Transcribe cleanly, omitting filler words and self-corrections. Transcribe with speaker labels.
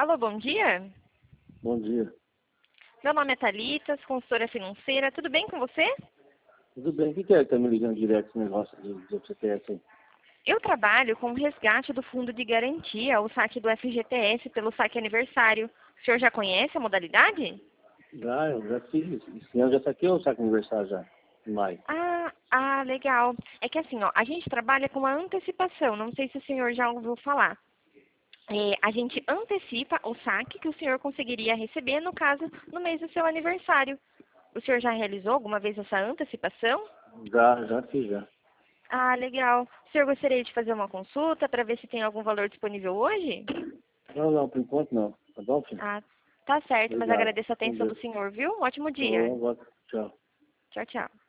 Speaker 1: Alô, bom dia.
Speaker 2: Bom dia.
Speaker 1: Meu nome é Thalita, sou consultora financeira. Tudo bem com você?
Speaker 2: Tudo bem? O que é que tá me ligando direto esse negócio do FGTS aí?
Speaker 1: Eu trabalho com o resgate do fundo de garantia, o saque do FGTS pelo saque aniversário. O senhor já conhece a modalidade?
Speaker 2: Eu já fiz. Esse ano já saquei o saco aniversário já, em maio.
Speaker 1: Legal. É que assim, ó, a gente trabalha com a antecipação. Não sei se o senhor já ouviu falar. A gente antecipa o saque que o senhor conseguiria receber, no caso, no mês do seu aniversário. O senhor já realizou alguma vez essa antecipação?
Speaker 2: Já fiz já.
Speaker 1: Legal. O senhor gostaria de fazer uma consulta para ver se tem algum valor disponível hoje?
Speaker 2: Não, por enquanto não. Tá bom, filho?
Speaker 1: Ah, tá certo, mas
Speaker 2: Obrigado.
Speaker 1: agradeço a
Speaker 2: Com
Speaker 1: atenção do
Speaker 2: Deus.
Speaker 1: senhor, viu? Um ótimo dia.
Speaker 2: Tchau.
Speaker 1: Tchau, tchau.